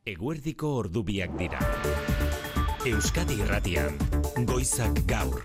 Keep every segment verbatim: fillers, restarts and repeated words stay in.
Eguerdiko ordubiak dira. Euskadi Irratian, Goizak Gaur.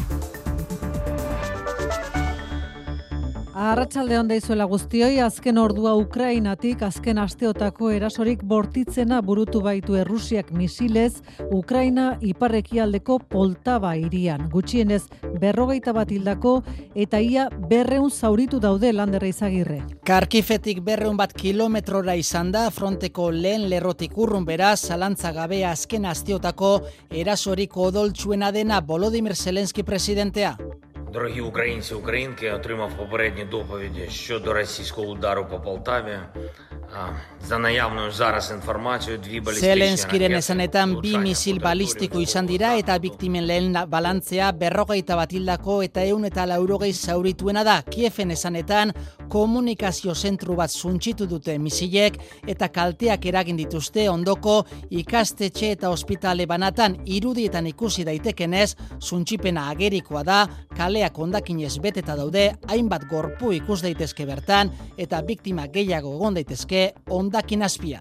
Arratsalde on daizuela guztioi, azken ordua Ukrainatik azken asteotako erasorik bortitzena burutu baitu Errusiak misilez Ukraina iparrekialdeko Poltava hirian. Gutxienez berrogeita bat hildako eta ia berreun zauritu daude Landerra Izagirre. Karkifetik berreun bat kilometrora izan da fronteko lehen lerrotik urrun beraz, zalantza gabe azken asteotako erasorik odoltsuena dena Volodymyr Zelensky presidentea. Дорогі українці, українки, отримав попередні доповіді щодо російського удару по Полтаві. За наявною зараз інформацією, дві балістичні Zelenskiren esanetan bi misil balistiko izan dira eta biktimen lehen balantzea berrogeita bat hildako eta ehun eta laurogei zaurituena da. Kieven esanetan komunikazio zentru bat suntsitu dute misilek eta kalteak eragin dituzte ondoko ikastetxe eta ospitale banatan. Irudietan ikusi daitekenez, suntsipena agerikoa da, kaleak hondakinez beteta daude, hainbat gorpu ikus daitezke bertan eta biktima gehiago egon daitezke hondakin azpian.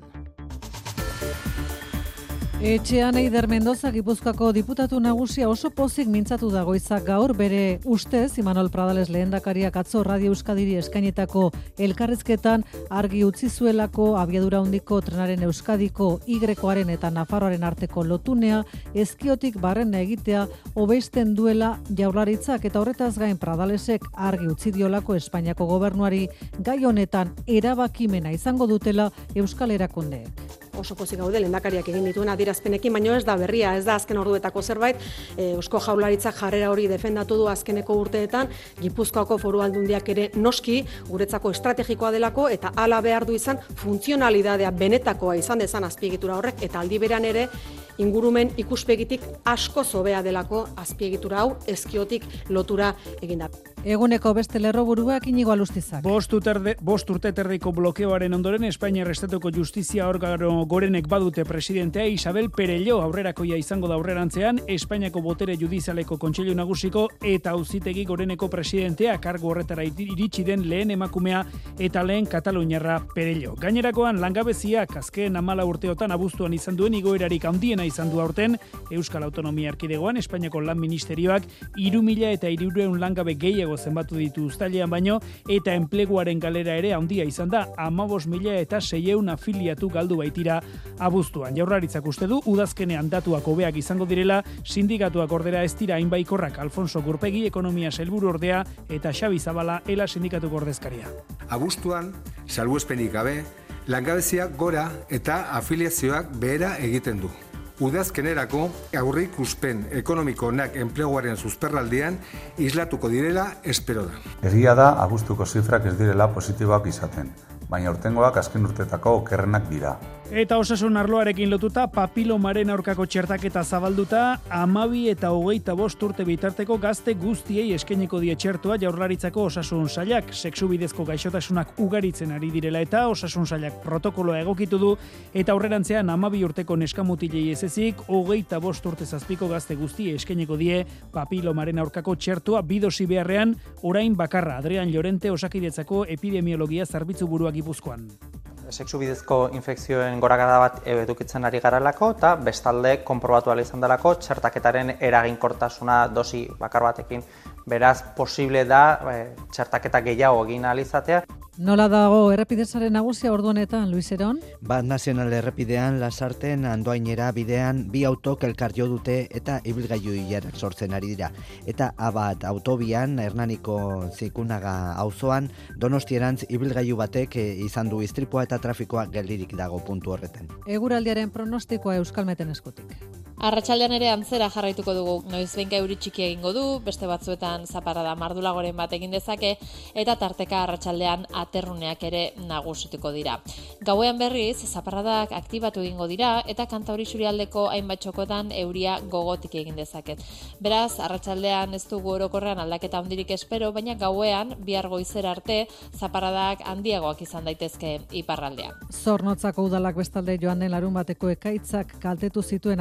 Etxean Eider Mendoza Gipuzkoako diputatu nagusia oso pozik mintzatu da Goizak Gaur, bere ustez Imanol Pradales lehendakariak atzo Radio Euskadiri eskainetako elkarrizketan argi utzi zuelako abiadura handiko trenaren Euskadiko Y-aren eta Nafarroaren arteko lotunea ezkiotik barrena egitea hobesten duela Jaurlaritzak, eta horretaz gain Pradalesek argi utzi diolako Espainiako gobernuari gai honetan erabakimena izango dutela Euskal Erakundeek. Oso pozik gaude lehendakariak egin dituen adierazpenekin, baino ez da berria, ez da azken orduetako zerbait. Eusko Jaurlaritzak jarrera hori defendatu du azkeneko urteetan, Gipuzkoako Foru Aldundiak ere noski guretzako estrategikoa delako eta hala behar du izan funtzionalidadea benetakoa izan dezan azpiegitura horrek, eta aldi beran ere ingurumen ikuspegitik asko zobea delako azpiegitura hau ezkiotik lotura eginda. Eguneko beste lerroburuak Inigo Alustizak. Bost urte terdiko blokeoaren ondoren Espainiar Estatuko Justizia organo gorenek badute presidentea Isabel Perelló aurrerakoia izango da aurrerantzean Espainiako botere judizialeko kontseilu nagusiko eta auzitegi goreneko presidentea, kargu horretara iritsi den lehen emakumea eta lehen kataluniarra Perelló. Gainerakoan langabeziak azken hamala urteotan abuztuan izan duen igoerarik handiena izan du aurten Euskal Autonomia Erkidegoan. Espainiako lan ministerioak hiru mila eta hirurehun langabe gehiago zenbatu ditu uztailean baino, eta enpleguaren galera ere handia izan da, hamabost mila eta seiehun afiliatu galdu baitira abuztuan. Jaurlaritzak uste du udazkenean datuak hobeak izango direla, sindikatuak ordera ez dira hainbaikorrak. Alfonso Gurpegi ekonomia sailburu ordea eta Xabi Zabala ela sindikatuko ordezkaria. Abuztuan, salbuespenik gabe, langabezia gora eta afiliazioak behera egiten du. Udazkenerako aurreikuspen ekonomiko onak enpleguaren susperraldian islatuko direla espero da. Egia da abuztuko zifrak ez direla positiboak izaten, baina urtengoak azken urtetako okerrenak dira. Eta osasun arloarekin lotuta papilomaren aurkako txertaketa zabalduta, hamabi eta hogeita bost urte bitarteko gazte guztiei eskainiko die txertoa Jaurlaritzako osasun sailak. Sexu bidezko gaixotasunak ugaritzen ari direla eta osasun sailak protokoloa egokitu du, eta aurrerantzean hamabi urteko neskamutilei ez ezik, hogeita bost urte zazpiko gazte guztiei eskainiko die papilomaren aurkako txertoa bidosi beharrean, orain bakarra. Adrian Llorente, Osakidetzako epidemiologia zerbitzu burua Gipuzkoan. Sexu bidezko infekzioen gorakada bat edukitzen ari garelako eta bestalde konprobatu ahal izan delako txertaketaren eraginkortasuna dosi bakar batekin. Beraz, posible da e, txertaketa gehiago egin ahal izatea. Nola dago errepidezaren nagusia ordu honetan, Luis Eron? Bat nazional errepidean Lasarten Andoainera bidean bi autok elkar jo dute eta ibilgailu ilarak sortzen ari dira. Eta Abat autobian Hernaniko Zikunaga auzoan Donostierantz ibilgailu batek izan du istripua eta trafikoa geldirik dago puntu horretan. Eguraldiaren pronostikoa Euskalmeten eskutik. Arratsaldean ere antzera jarraituko dugu. Noizbehinka euri txiki egingo du, beste batzuetan zaparrada mardulagoren bat egin dezake eta tarteka arratsaldean aterruneak ere nagusituko dira. Gauean berriz zaparradak aktibatu egingo dira eta Kantauri isurialdeko hainbat txokotan euria gogotik egin dezaket. Beraz, arratsaldean ez dugu orokorrean aldaketa handirik espero, baina gauean bihar goizera arte zaparradak handiagoak izan daitezke iparraldean. Zornotzako udalak bestalde joan den larun bateko ekaitzak kaltetu zituen astepe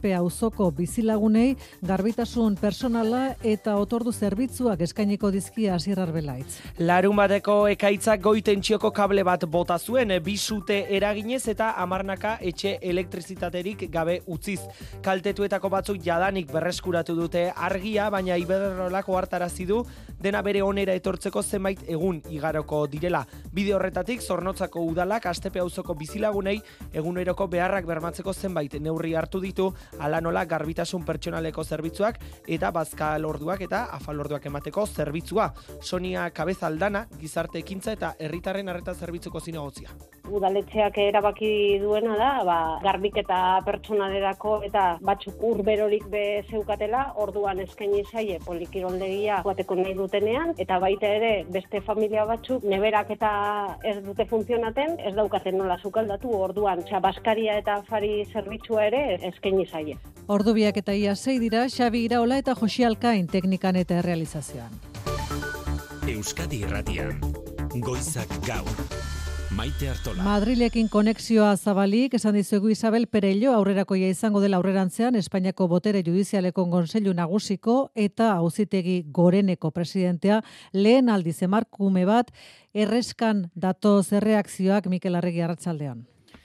Astepe auzoko bizilagunei garbitasun personala eta otordu zerbitzuak eskainiko dizkia Asier Arbelaitz. Larun bateko ekaitzak goitentzioko kable bat bota zuen, bisute eraginez eta amarnaka etxe elektrizitaterik gabe utziz. Kaltetuetako batzuk jadanik berreskuratu dute argia, baina Iberdrolak ohartarazi du dena bere onera etortzeko zenbait egun igaroko direla. Bide horretatik Zornotzako udalak Astepe auzoko bizilagunei eguneroko beharrak bermatzeko zenbait neurri hartu ditu, hala nola garbitasun pertsonaleko zerbitzuak eta bazkal orduak eta afal orduak emateko zerbitzua. Sonia Kabezaldana, gizarte ekintza eta herritarren arreta zerbitzuko zinegotzia. Udaletxeak erabaki duena da, ba, garbiketa pertsonalerako eta batzuk urberorik be zeukatela, orduan eskaini zaie polikiroldegia joateko nahi dutenean, eta baita ere beste familia batzuk neberak eta ez dute funtzionaten, ez daukaten nola sukaldatu, orduan osea, baskaria eta afari zerbitzua ere eskaini zaie. Ordubiak eta ia sei dira, Xabi Iraola eta Josi Alkain teknikan eta errealizazioan. Euskadi Irratian, Goizak Gaur. Maite Artola. Madrilekin konexioa zabalik, esan dizuegu Isabel Perello aurrerakoia izango dela aurrerantzean Espainiako botere judizialeko kontseilu nagusiko eta auzitegi goreneko presidentea lehen aldiz emakume bat erreskan datoz erreakzioak. Mikel Arregi, arratsaldean.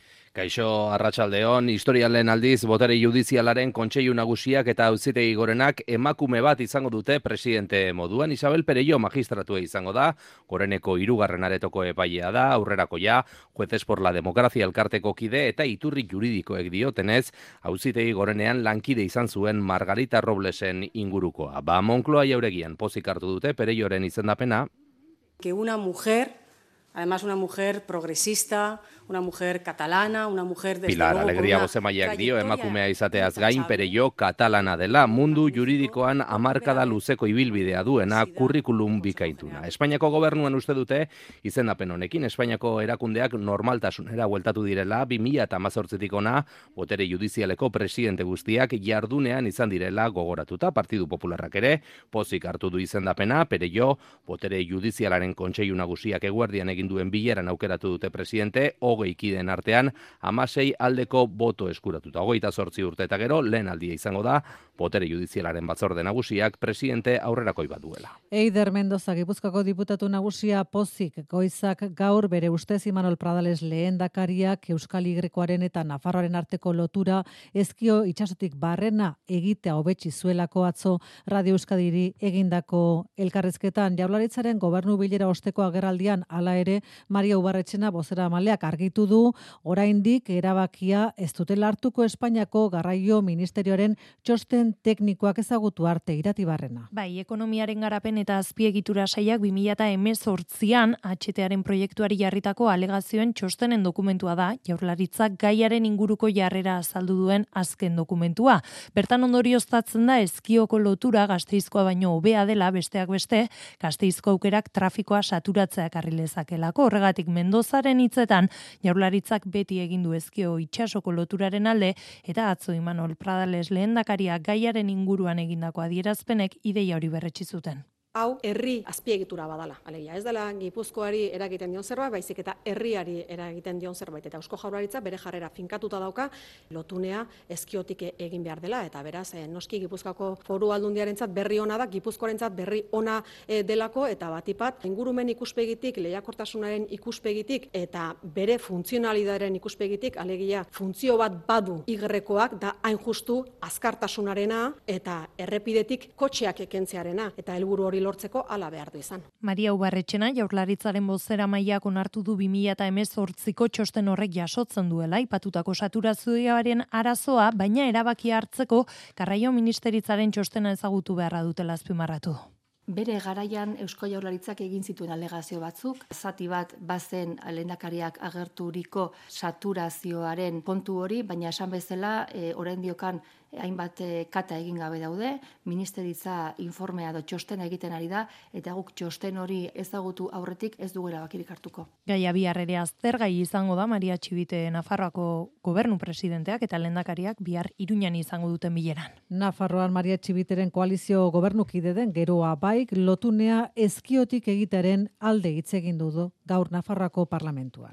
Kaixo, arratsaldeon, historialen aldiz botere judizialaren kontseilu nagusiak eta auzitegi gorenak emakume bat izango dute presidente moduan. Isabel Perello magistratua izango da, goreneko hirugarren aretoko epailea da, aurrerakoia, Jueces por la Democracia elkarteko kide eta iturri juridikoek diotenez, auzitegi gorenean lankide izan zuen Margarita Roblesen ingurukoa. Ba, Moncloa Jauregian pozik hartu dute Perelloren izendapena. Que una mujer, además una mujer progresista, una mujer catalana, una mujer desde Pilar luego Alegria con una bozemaileak dio emakumea izateaz gain Perello katalana dela, mundu juridikoan hamarkada luzeko ibilbidea duena kurrikulum bikaituna. Espainiako gobernuan uste dute izendapen honekin Espainiako erakundeak normaltasunera bueltatu direla, bi mila hemezortzitik hona botere judizialeko presidente guztiak jardunean izan direla gogoratuta. Partidu Popularrak ere pozik hartu du izendapena. Perello botere judizialaren kontseilu nagusiak eguerdian egin duen bileran aukeratu dute presidente, hogei kideen artean hamasei aldeko boto eskuratuta. Hogeita zortzi urte eta gero lehen aldia izango da botere judizialaren batzorde nagusiak presidente aurrerakoi bat duela. Eider Mendoza, Gipuzkoako diputatu nagusia pozik Goizak Gaur bere ustez Imanol Pradales lehendakariak Euskal Y-koaren eta Nafarroaren arteko lotura ezkio itsasotik barrena egitea hobetsi zuelako atzo Radio Euskadiri egindako elkarrezketan. Jaurlaritzaren gobernu bilera osteko agerraldian hala ere Maria Ubarretxena bozeramaleak argitu du oraindik erabakia ez dutela hartuko Espainiako Garraio Ministerioaren txosten teknikoak ezagutu arte. Iratibarrena. Bai, ekonomiaren garapen eta azpiegitura sailak bi mila hemezortzian H T-aren proiektuari jarritako alegazioen txostenen dokumentua da, Jaurlaritzak gaiaren inguruko jarrera azaldu duen azken dokumentua. Bertan ondorioztatzen da ezkioko lotura Gasteizkoa baino hobea dela, besteak beste, Gasteizko aukerak trafikoa saturatzea ekarri lezakelako. Horregatik Mendozaren hitzetan Jaurlaritzak beti egin du ezkio itsasoko loturaren alde eta atzo Imanol Pradales lehendakariak gaiaren inguruan egindako adierazpenek ideia hori berretsi zuten. Hau herri azpiegitura badala. Alegia, ez dela Gipuzkoari eragiten dion zerbait, baizik eta herriari eragiten dion zerbait. Eta Eusko Jaurlaritza bere jarrera finkatuta dauka lotunea ezkiotik egin behar dela. Eta beraz, eh, noski Gipuzkoako Foru Aldundiarentzat berri ona da, Gipuzkoarentzat berri ona eh, delako, eta batipat ingurumen ikuspegitik, lehiakortasunaren ikuspegitik eta bere funtzionalidadaren ikuspegitik, alegia funtzio bat badu igrekoak da hain justu azkartasunarena eta errepidetik kotxeak ekentzearena eta helburu hori lortzeko hala behar du izan. Maria Ubarretxena Jaurlaritzaren bozera mailak onartu du bi mila hemezortziko txosten horrek jasotzen duela aipatutako saturazioaren arazoa, baina erabakia hartzeko Garraio Ministeritzaren txostena ezagutu beharra dutela azpimarratu. Bere garaian Eusko Jaurlaritzak egin zituen alegazio batzuk, zati bat bazen lehendakariak agerturiko saturazioaren kontu hori, baina esan bezala e, orain diokan hainbat kata egin gabe daude, ministeritza informea do txosten egiten ari da, eta guk txosten hori ezagutu aurretik ez dugu erabakirik hartuko. Gaia bihar ere aztergai izango da Maria Txibite Nafarroako gobernu presidenteak eta lehendakariak bihar Iruñan izango duten bileran. Nafarroan Maria Txibiteren koalizio gobernukide den geroa baik lotunea ezkiotik egitaren alde hitz egin du gaur Nafarroako parlamentuan.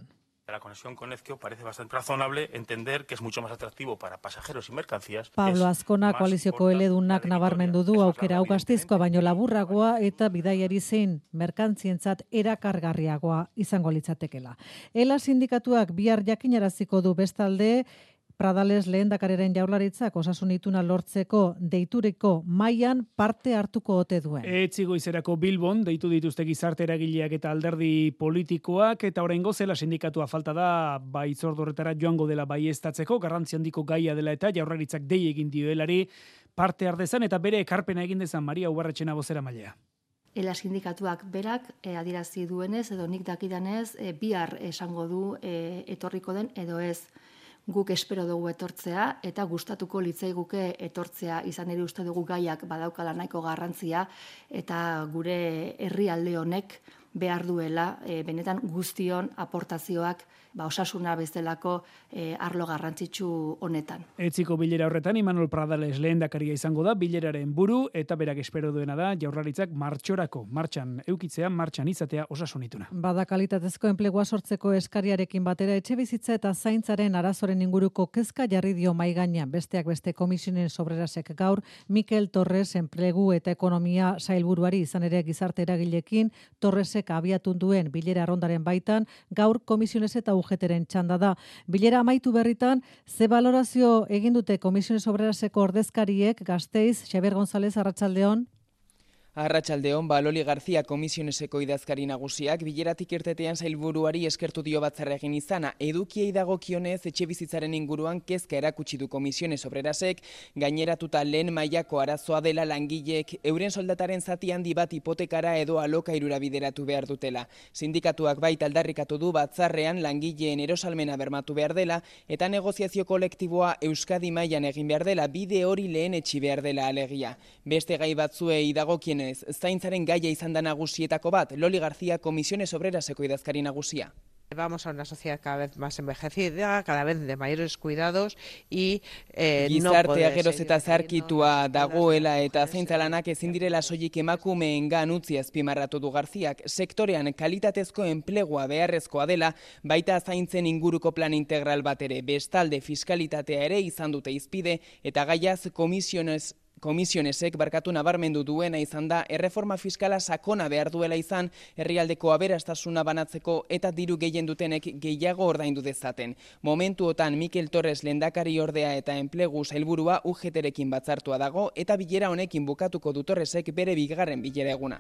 de la conexión con Ezkio, parece bastante razonable entender que es mucho más atractivo para pasajeros y mercancías. Pablo Azkona koalizioko eledunak nabarmendu du aukera hau Gasteizkoa baino laburragoa eta bidaiari zein merkantzientzat erakargarriagoa izango litzatekela. Ela sindikatuak bihar jakinaraziko du bestalde Pradales lehendakareren jaurlaritzak osasun ituna lortzeko deituriko mailan parte hartuko ote duen. Etzi goizerako Bilbon deitu dituzte gizarte eragileak eta alderdi politikoak eta oraingo zela sindikatua falta da baitzorde horretara joango dela baieztatzeko, garrantzi handiko gaia dela eta jaurlaritzak dei egin dioelari parte ardezan eta bere ekarpena egin dezan Maria Ubarretxena bozeramailea. Ela sindikatuak berak e, adierazi duenez edo nik dakidanez e, bihar esango du e, etorriko den edo ez. Guk espero dugu etortzea eta gustatuko litzaiguke etortzea, izan ere uste dugu gaiak badaukala nahiko garrantzia eta gure herrialde honek behar duela e, benetan guztion aportazioak ba, osasuna bezalako e, arlo garrantzitsu honetan. Etziko bilera horretan Imanol Pradales lehendakaria izango da bileraren buru eta berak espero duena da jaurlaritzak martxorako martxan eukitzea, martxan izatea osasunituna. Bada kalitatezko enplegua sortzeko eskariarekin batera etxebizitza eta zaintzaren arazoren inguruko kezka jarri dio mahai gainean besteak beste komisionen sobrerasek gaur Mikel Torres enplegu eta ekonomia sailburuari izan ere gizarte eragilekin Torresek abiatu duen bilera arrondaren baitan gaur komisiones eta U G Tren txanda da. Bilera amaitu berritan, ze balorazio egin dute komisiones obreraseko ordezkariek Gasteiz, Xabier González, Arratsaldeon. Arratsaldeon, Baloli Garzia komisioneseko idazkari nagusiak bileratik irtetean sailburuari eskertu dio batzarra egin izana. Edukiei dagokionez etxebizitzaren inguruan kezka erakutsi du komisiones obrerasek, gaineratuta lehen mailako arazoa dela langileek euren soldataren zati handi bat hipotekara edo alokairura bideratu behar dutela. Sindikatuak baita aldarrikatu du batzarrean langileen erosalmena bermatu behar dela eta negoziazio kolektiboa Euskadi mailan egin behar dela, bide hori lehen etxi behar dela alegia. Beste gai batzuei dagokienez zaintzaren gaia izan da nagusietako bat, Loli Garzia komisiones obreraseko idazkari nagusia. Vamos a una sociedad cada vez más envejecida, cada vez de mayores cuidados y eh, Gizartea geroz eta zarkitua dagoela eta zaintzalanak ezin direla soilik emakumeengan utzi azpimarratu du Garziak. Sektorean kalitatezko enplegua beharrezkoa dela, baita zaintzen inguruko plan integral bat ere. Bestalde fiskalitatea ere izan dute izpide eta gaiaz komisiones Komisionesek barkatu nabarmendu duena izan da erreforma fiskala sakona behar duela izan herrialdeko aberastasuna banatzeko eta diru gehien dutenek gehiago ordaindu dezaten. Momentuotan Mikel Torres lehendakari ordea eta enplegu sailburua U G Trekin batzartua dago eta bilera honekin bukatuko du Torresek bere bigarren bilera eguna.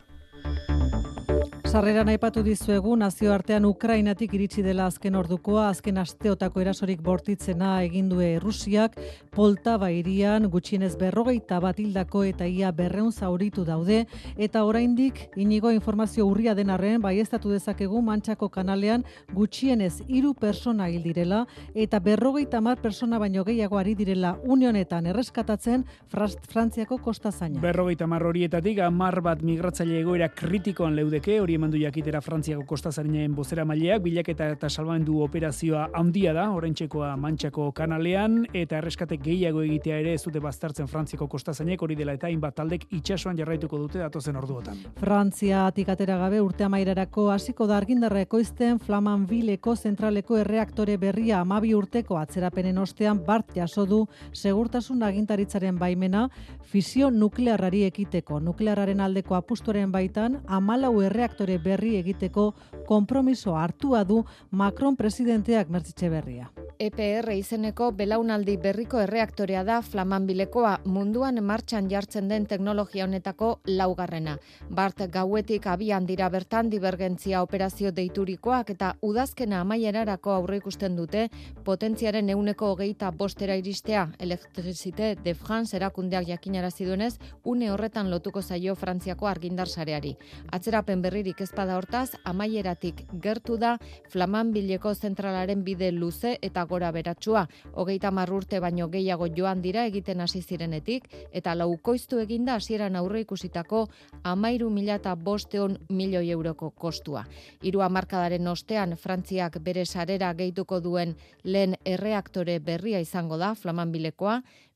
Sarreran aipatu dizuegu nazioartean Ukrainatik iritsi dela azken ordukoa, azken asteotako erasorik bortitzena egin du Errusiak, Poltava hirian gutxienez berrogeita bat hildako eta ia berrehun zauritu daude, eta oraindik inigo informazio urria den arren baieztatu dezakegu Mantxako kanalean gutxienez hiru persona hil direla eta berrogeita hamar persona baino gehiago ari direla une honetan erreskatatzen Frantziako kostazaina. Berrogeita hamar horietatik hamar bat migratzaile egoera kritikoan leudeke, hori emandu jakitera Frantziako kostazainaren bozeramaileak, bilaketa eta salbamendu operazioa handia da, oraintxekoa Mantxako kanalean, eta erreskate gehiago egitea ere ez dute baztertzen Frantziako kostazainek, hori dela eta hainbat taldek itsasoan jarraituko dute datozen orduotan. Frantziatik atera gabe urte amaierarako hasiko da argindarra ekoizten Flamanvilleko zentraleko erreaktore berria hamabi urteko atzerapenen ostean bart jaso du segurtasun agintaritzaren baimena fisio nuklearrari ekiteko. Nuklearraren aldeko apustuaren baitan hamalau erreaktore berri egiteko konpromiso hartua du Macron presidenteak Mertxitxe berria. E P R izeneko belaunaldi berriko erreaktorea da Flamanvillekoa, munduan martxan jartzen den teknologia honetako laugarrena. Bart gauetik abian dira bertan divergentzia operazio deiturikoak eta udazkena amaierarako aurreikusten dute potentziaren ehuneko hogeita bostera iristea. Electricité de France erakundeak jakinarazi duenez, une horretan lotuko zaio Frantziako argindar sareari. Atzerapen berririk ezpada hortaz, amaieratik gertu da Flamanvilleko zentralaren bide luze eta gora beratsua, hogeita hamar urte baino gehiago joan dira egiten hasi zirenetik, eta laukoiztu eginda hasieran aurre ikusitako hamairu mila bostehun milioi euroko kostua. Hiru hamarkadaren ostean Frantziak bere sarera gehituko duen lehen erreaktore berria izango da Flamanvillekoa,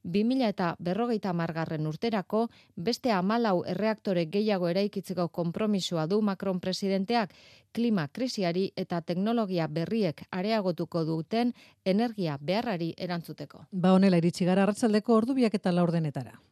bi mila eta berrogeita hamargarren urterako beste hamalau erreaktore gehiago eraikitzeko konpromisoa du Macron presidenteak, klima krisiari eta teknologia berriek areagotuko duten energia beharrari erantzuteko. Ba honela iritsi gara arratsaldeko ordu biak eta laurdenetara.